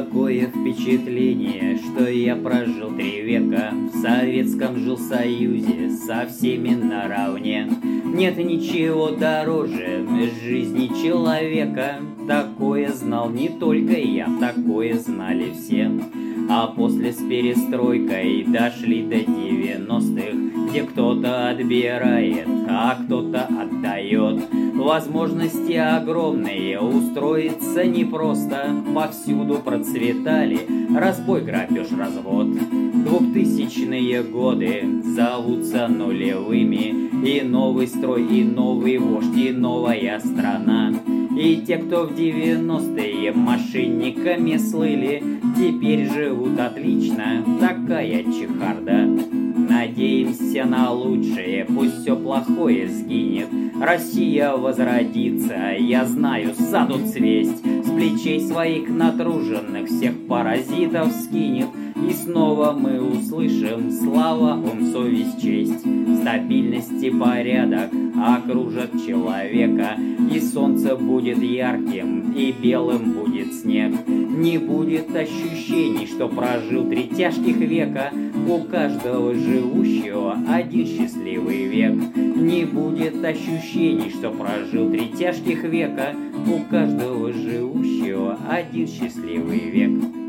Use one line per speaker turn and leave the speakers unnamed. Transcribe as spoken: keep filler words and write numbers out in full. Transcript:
Такое впечатление, что я прожил три века, в Советском жил Союзе со всеми наравне. Нет ничего дороже жизни человека. Такое знал не только я, такое знали все. А после с перестройкой дошли до девяностых, где кто-то отбирает, а кто-то отдает. Возможности огромные, устроиться непросто. Повсюду процветали разбой, грабеж, развод. Двухтысячные годы зовутся нулевыми, и новый строй, и новый вождь, и новая страна. И те, кто в девяностые мошенниками слыли, теперь живут отлично, такая чехарда. Надеемся на лучшее, пусть все плохое сгинет. Россия возродится, я знаю, садут свесть. С плечей своих натруженных всех паразитов скинет. И снова мы услышим слава, ум, совесть, честь. Стабильность и порядок окружат человека, и солнце будет ярким, и белым будет снег. Не будет ощущений, что прожил три тяжких века. У каждого живущего один счастливый век. Не будет ощущений, что прожил три тяжких века. У каждого живущего один счастливый век.